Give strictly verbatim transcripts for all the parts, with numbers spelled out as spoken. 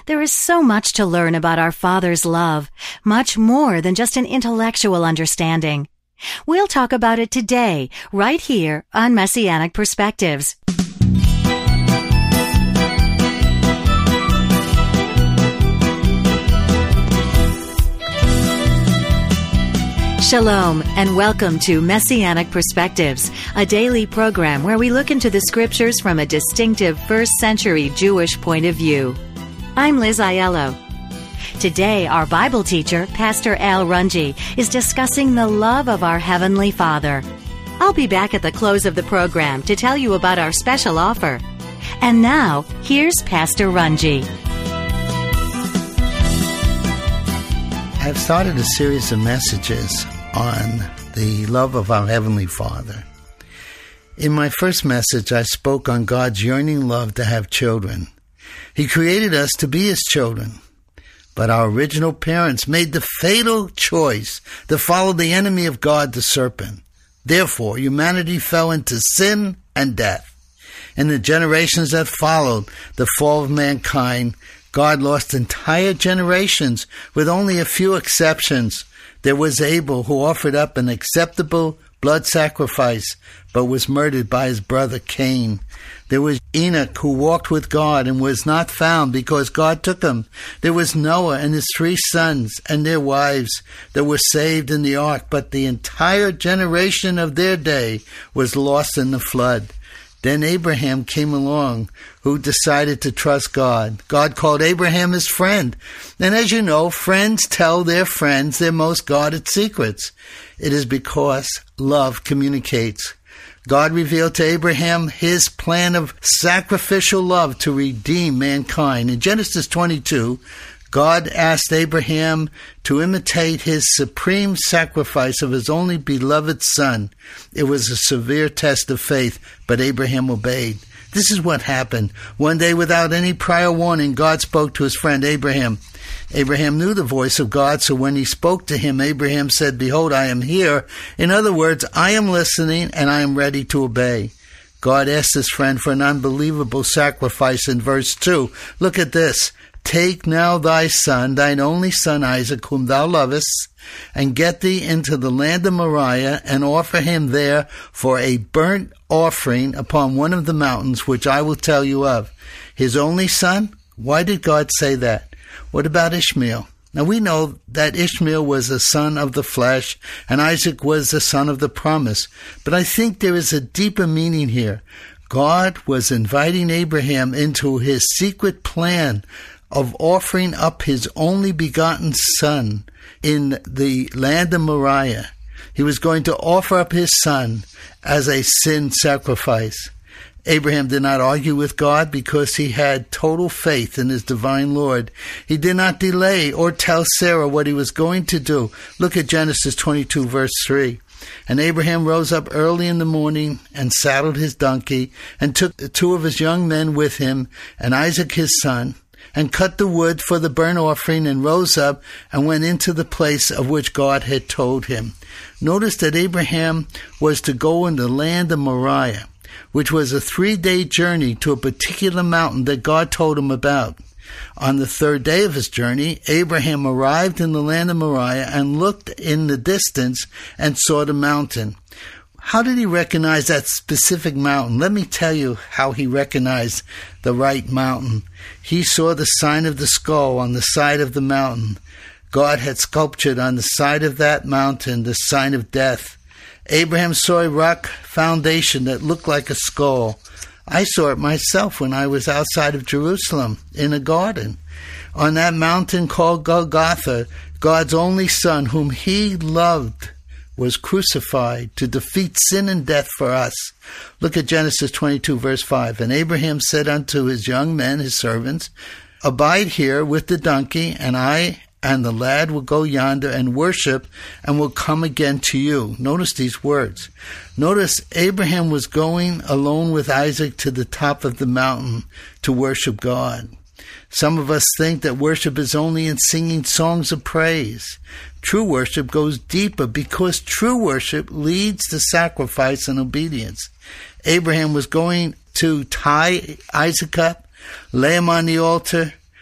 There is so much to learn about our Father's love, much more than just an intellectual understanding. We'll talk about it today, right here on Messianic Perspectives. Shalom, and welcome to Messianic Perspectives, a daily program where we look into the scriptures from a distinctive first-century Jewish point of view. I'm Liz Aiello. Today, our Bible teacher, Pastor Al Runge, is discussing the love of our Heavenly Father. I'll be back at the close of the program to tell you about our special offer. And now, here's Pastor Runge. I've started a series of messages on the love of our Heavenly Father. In my first message, I spoke on God's yearning love to have children. He created us to be His children, but our original parents made the fatal choice to follow the enemy of God, the serpent. Therefore, humanity fell into sin and death. In the generations that followed the fall of mankind, God lost entire generations with only a few exceptions. There was Abel, who offered up an acceptable blood sacrifice, but was murdered by his brother Cain. There was Enoch, who walked with God and was not found because God took him. There was Noah and his three sons and their wives that were saved in the ark, but the entire generation of their day was lost in the flood. Then Abraham came along, who decided to trust God. God called Abraham his friend. And as you know, friends tell their friends their most guarded secrets. It is because love communicates. God revealed to Abraham His plan of sacrificial love to redeem mankind. In Genesis twenty-two, God asked Abraham to imitate His supreme sacrifice of His only beloved son. It was a severe test of faith, but Abraham obeyed. This is what happened. One day, without any prior warning, God spoke to his friend Abraham. Abraham knew the voice of God, so when He spoke to him, Abraham said, "Behold, I am here." In other words, I am listening and I am ready to obey. God asked his friend for an unbelievable sacrifice in verse two. Look at this. "Take now thy son, thine only son Isaac, whom thou lovest, and get thee into the land of Moriah, and offer him there for a burnt offering upon one of the mountains, which I will tell you of." His only son? Why did God say that? What about Ishmael? Now we know that Ishmael was a son of the flesh, and Isaac was the son of the promise. But I think there is a deeper meaning here. God was inviting Abraham into His secret plan of offering up His only begotten son in the land of Moriah. He was going to offer up His son as a sin sacrifice. Abraham did not argue with God because he had total faith in his divine Lord. He did not delay or tell Sarah what he was going to do. Look at Genesis twenty-two, verse three. "And Abraham rose up early in the morning and saddled his donkey and took two of his young men with him and Isaac his son, and cut the wood for the burnt offering, and rose up and went into the place of which God had told him." Notice that Abraham was to go in the land of Moriah, which was a three-day journey to a particular mountain that God told him about. On the third day of his journey, Abraham arrived in the land of Moriah and looked in the distance and saw the mountain. How did he recognize that specific mountain? Let me tell you how he recognized the right mountain. He saw the sign of the skull on the side of the mountain. God had sculptured on the side of that mountain the sign of death. Abraham saw a rock foundation that looked like a skull. I saw it myself when I was outside of Jerusalem in a garden. On that mountain called Golgotha, God's only son, whom He loved, was crucified to defeat sin and death for us. Look at Genesis twenty-two, verse five. "And Abraham said unto his young men, his servants, Abide here with the donkey, and I and the lad will go yonder and worship, and will come again to you." Notice these words. Notice Abraham was going alone with Isaac to the top of the mountain to worship God. Some of us think that worship is only in singing songs of praise. True worship goes deeper because true worship leads to sacrifice and obedience. Abraham was going to tie Isaac up, lay him on the altar,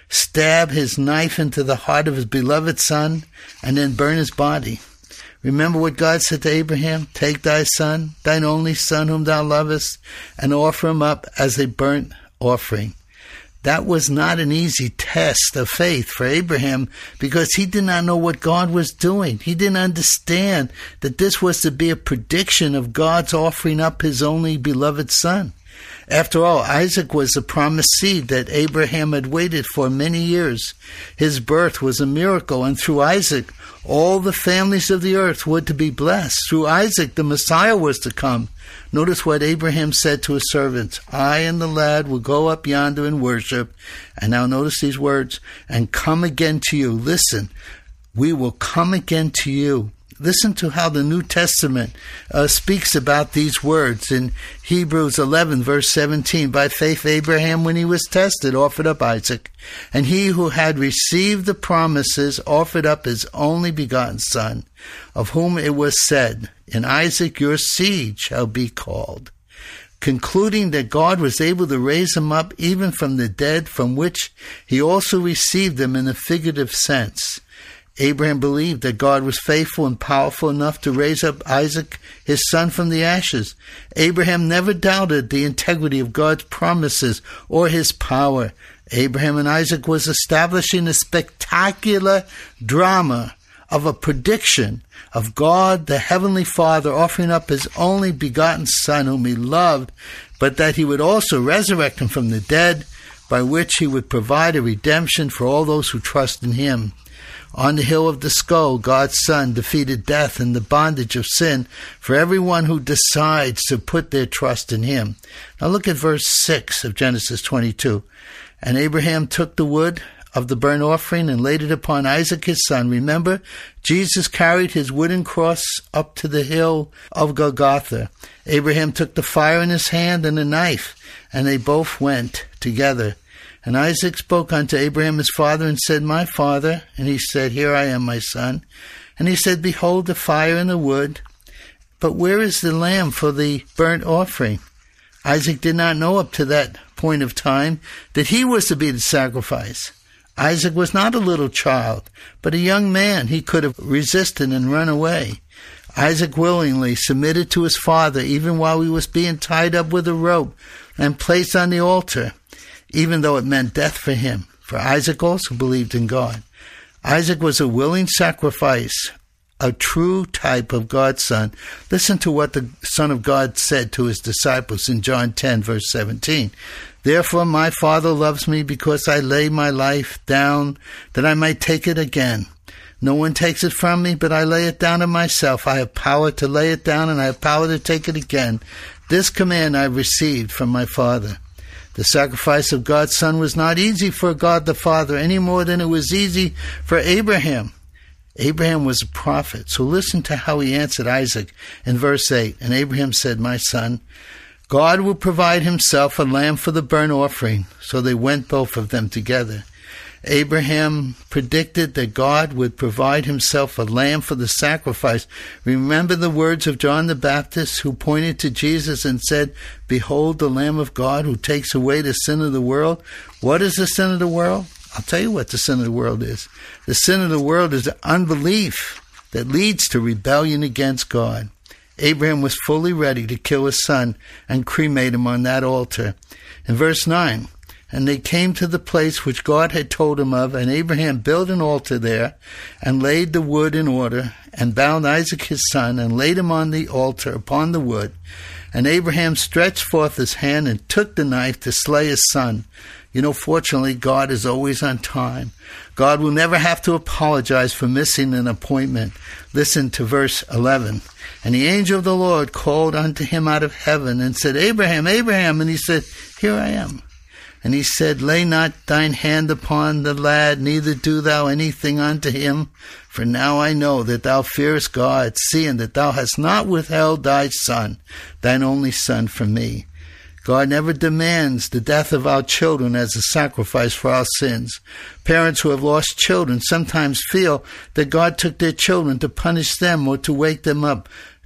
stab his knife into the heart of his beloved son, and then burn his body. Remember what God said to Abraham? Take thy son, thine only son whom thou lovest, and offer him up as a burnt offering. That was not an easy test of faith for Abraham because he did not know what God was doing. He didn't understand that this was to be a prediction of God's offering up his only beloved son. After all, Isaac was the promised seed that Abraham had waited for many years. His birth was a miracle, and through Isaac, all the families of the earth were to be blessed. Through Isaac, the Messiah was to come. Notice what Abraham said to his servants. I and the lad will go up yonder and worship. And now notice these words, and come again to you. Listen, we will come again to you. Listen to how the New Testament uh, speaks about these words in Hebrews eleven, verse seventeen. By faith, Abraham, when he was tested, offered up Isaac. And he who had received the promises offered up his only begotten son, of whom it was said, in Isaac your seed shall be called. Concluding that God was able to raise him up even from the dead, from which he also received them in a figurative sense. Abraham believed that God was faithful and powerful enough to raise up Isaac, his son, from the ashes. Abraham never doubted the integrity of God's promises or his power. Abraham and Isaac was establishing a spectacular drama of a prediction of God, the Heavenly Father, offering up his only begotten Son whom he loved, but that he would also resurrect him from the dead, by which he would provide a redemption for all those who trust in him. On the hill of the skull, God's Son defeated death and the bondage of sin for everyone who decides to put their trust in him. Now look at verse six of Genesis twenty-two. And Abraham took the wood of the burnt offering and laid it upon Isaac his son. Remember, Jesus carried his wooden cross up to the hill of Golgotha. Abraham took the fire in his hand and a knife, and they both went together. And Isaac spoke unto Abraham his father and said, My father. And he said, Here I am, my son. And he said, Behold the fire and the wood, but where is the lamb for the burnt offering? Isaac did not know up to that point of time that he was to be the sacrifice. Isaac was not a little child, but a young man. He could have resisted and run away. Isaac willingly submitted to his father even while he was being tied up with a rope and placed on the altar, even though it meant death for him. For Isaac also believed in God. Isaac was a willing sacrifice, a true type of God's Son. Listen to what the Son of God said to his disciples in John ten, verse seventeen. Therefore my Father loves me because I lay my life down that I might take it again. No one takes it from me, but I lay it down of myself. I have power to lay it down and I have power to take it again. This command I received from my Father. The sacrifice of God's Son was not easy for God the Father any more than it was easy for Abraham. Abraham was a prophet, so listen to how he answered Isaac in verse eight. And Abraham said, My son, God will provide himself a lamb for the burnt offering. So they went both of them together. Abraham predicted that God would provide himself a lamb for the sacrifice. Remember the words of John the Baptist, who pointed to Jesus and said, Behold the Lamb of God who takes away the sin of the world. What is the sin of the world? I'll tell you what the sin of the world is. The sin of the world is unbelief that leads to rebellion against God. Abraham was fully ready to kill his son and cremate him on that altar. In verse nine, and they came to the place which God had told him of, and Abraham built an altar there, and laid the wood in order, and bound Isaac his son, and laid him on the altar upon the wood. And Abraham stretched forth his hand, and took the knife to slay his son. You know, fortunately, God is always on time. God will never have to apologize for missing an appointment. Listen to verse eleven. And the angel of the Lord called unto him out of heaven, and said, Abraham, Abraham. And he said, Here I am. And he said, Lay not thine hand upon the lad, neither do thou anything unto him. For now I know that thou fearest God, seeing that thou hast not withheld thy son, thine only son, from me. God never demands the death of our children as a sacrifice for our sins. Parents who have lost children sometimes feel that God took their children to punish them or to wake them up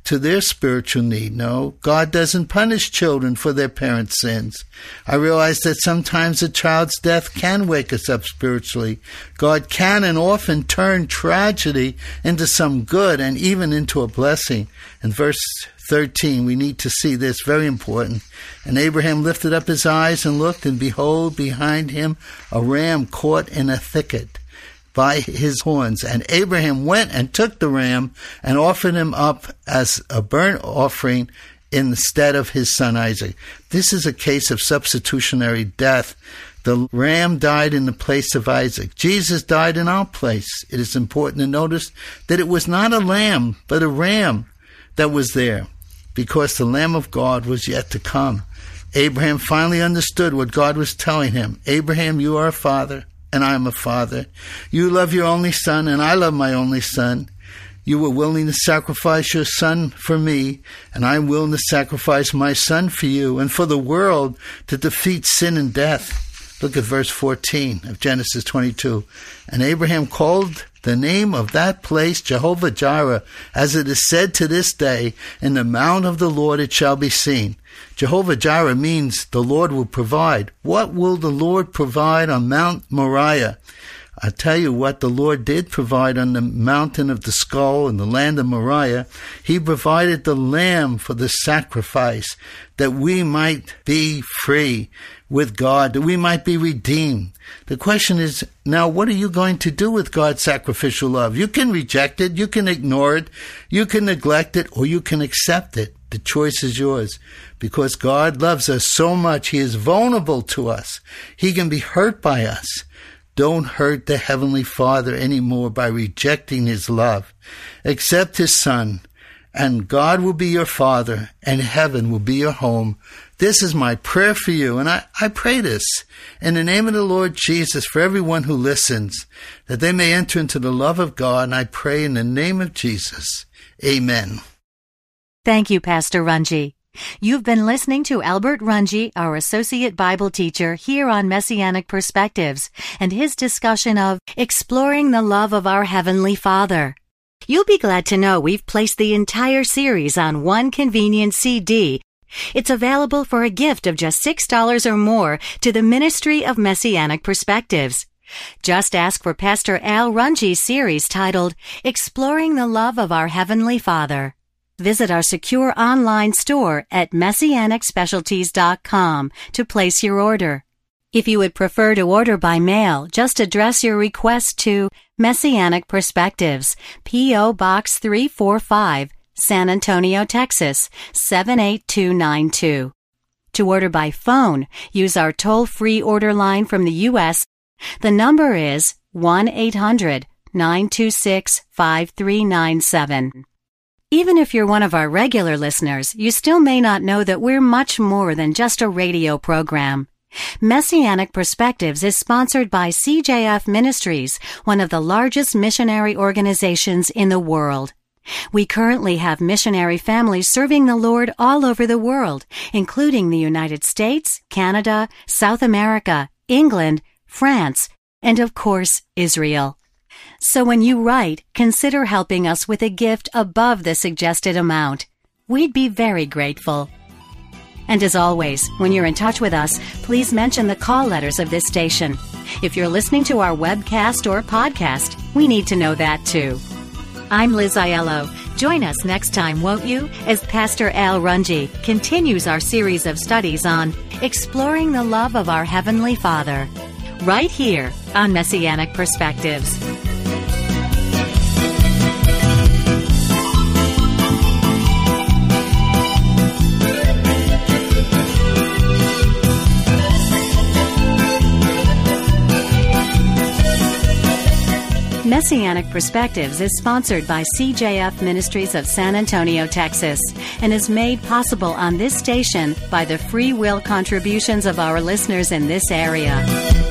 to their spiritual need. No, God doesn't punish children for their parents' sins. I realize that sometimes a child's death can wake us up spiritually. God can and often turn tragedy into some good and even into a blessing. In verse thirteen, we need to see this, very important. And Abraham lifted up his eyes and looked, and behold, behind him a ram caught in a thicket by his horns. And Abraham went and took the ram and offered him up as a burnt offering instead of his son Isaac. This is a case of substitutionary death. The ram died in the place of Isaac. Jesus died in our place. It is important to notice that it was not a lamb, but a ram that was there, because the Lamb of God was yet to come. Abraham finally understood what God was telling him. Abraham, you are a father, and I am a father. You love your only son, and I love my only son. You were willing to sacrifice your son for me, and I'm willing to sacrifice my son for you and for the world to defeat sin and death. Look at verse fourteen of Genesis twenty-two. And Abraham called the name of that place Jehovah Jireh, as it is said to this day, in the mount of the Lord it shall be seen. Jehovah Jireh means the Lord will provide. What will the Lord provide on Mount Moriah? I tell you what the Lord did provide on the mountain of the skull in the land of Moriah. He provided the lamb for the sacrifice, that we might be free with God, that we might be redeemed. The question is, now what are you going to do with God's sacrificial love? You can reject it, you can ignore it, you can neglect it, or you can accept it. The choice is yours. Because God loves us so much, He is vulnerable to us. He can be hurt by us. Don't hurt the Heavenly Father anymore by rejecting His love. Accept His Son, and God will be your Father, and heaven will be your home. This is my prayer for you, and I, I pray this in the name of the Lord Jesus for everyone who listens, that they may enter into the love of God, and I pray in the name of Jesus. Amen. Thank you, Pastor Runge. You've been listening to Albert Runge, our Associate Bible Teacher, here on Messianic Perspectives, and his discussion of exploring the love of our Heavenly Father. You'll be glad to know we've placed the entire series on one convenient C D. It's available for a gift of just six dollars or more to the Ministry of Messianic Perspectives. Just ask for Pastor Al Runge's series titled Exploring the Love of Our Heavenly Father. Visit our secure online store at messianic specialties dot com to place your order. If you would prefer to order by mail, just address your request to Messianic Perspectives, P O Box three forty-five, San Antonio, Texas, seven eight two nine two. To order by phone, use our toll-free order line from the U S. The number is one eight hundred nine two six five three nine seven. Even if you're one of our regular listeners, you still may not know that we're much more than just a radio program. Messianic Perspectives is sponsored by C J F Ministries, one of the largest missionary organizations in the world. We currently have missionary families serving the Lord all over the world, including the United States, Canada, South America, England, France, and of course, Israel. So when you write, consider helping us with a gift above the suggested amount. We'd be very grateful. And as always, when you're in touch with us, please mention the call letters of this station. If you're listening to our webcast or podcast, we need to know that too. I'm Liz Aiello. Join us next time, won't you, as Pastor Al Runge continues our series of studies on exploring the love of our Heavenly Father, right here on Messianic Perspectives. Messianic Perspectives is sponsored by C J F Ministries of San Antonio, Texas, and is made possible on this station by the free will contributions of our listeners in this area.